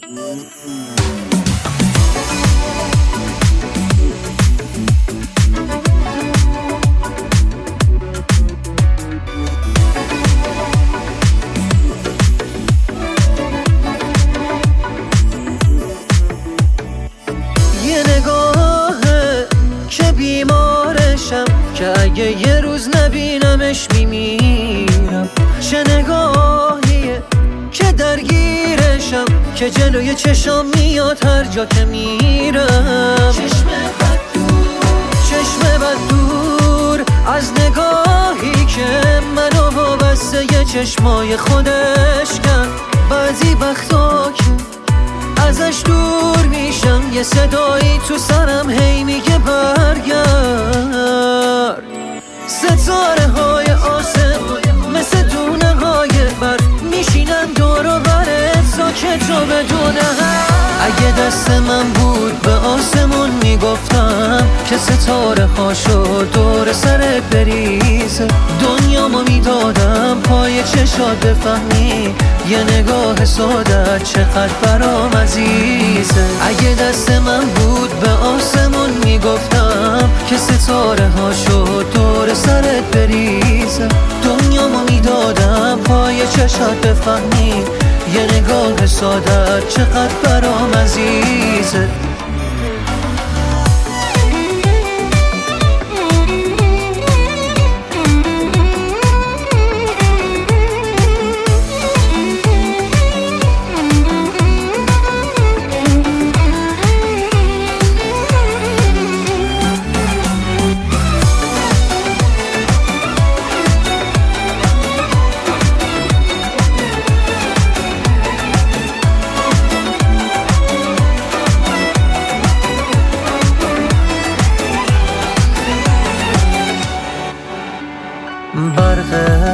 بیمارشم که اگه یه روز نبینمش میمیرم. چه نگاهیه که درگیرشم که جلوی چشام میاد هر جا که میرم. چشم بد دور از نگاهی که منو وابسته یه چشمای خودش کرد. بعضی وقتا که ازش دور میشم یه صدایی تو سرم هی میگه برگرد. ستاره های آسمون مثل دونه های برف میشینن دور و برت ساکت رو بدونه. اگه دست من بود به آسمون میگفتم که ستاره هاشو دور سرت بریزه. دنیامو میدادم پای چشات بفهمی یه نگاه ساده چقدر برام عزیزه. اگه دست من بود به آسمون میگفتم که ستاره هاشو دور سرت بریزه. دنیامو میدادم پای چشات بفهمی یه نگاه ساده چقدر برام عزیزه. برق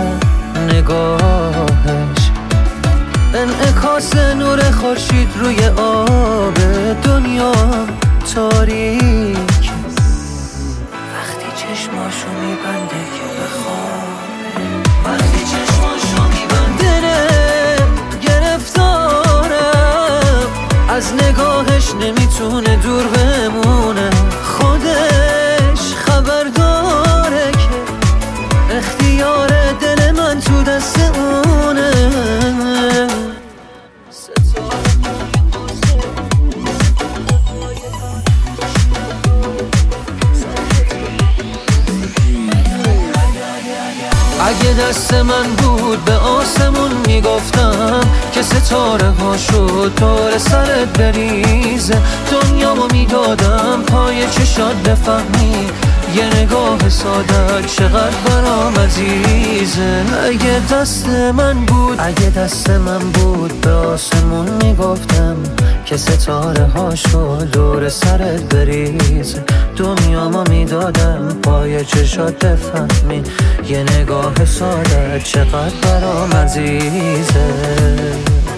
نگاهش انعکاس نور خورشید روی آب دنیا تاریک. وقتی چشماشو میبنده که بخوابه، وقتی چشماشو میبنده گرفتارم از نگاهش نمیتونه دور بمونه. خودش خبر داره که اختیار دل من تو دست اونه. اگه دست من بود به آسمون میگفتم که ستاره هاشو دور سرت بریزه. دنیامو میدادم پای چشات بفهمی یه نگاه ساده چقدر برام عزیزه. اگه دست من بود به آسمون میگفتم که ستاره هاشو دور سرت بریزه. دنیامو میدادم پای چشات بفهمی یه نگاه ساده چقدر برام عزیزه.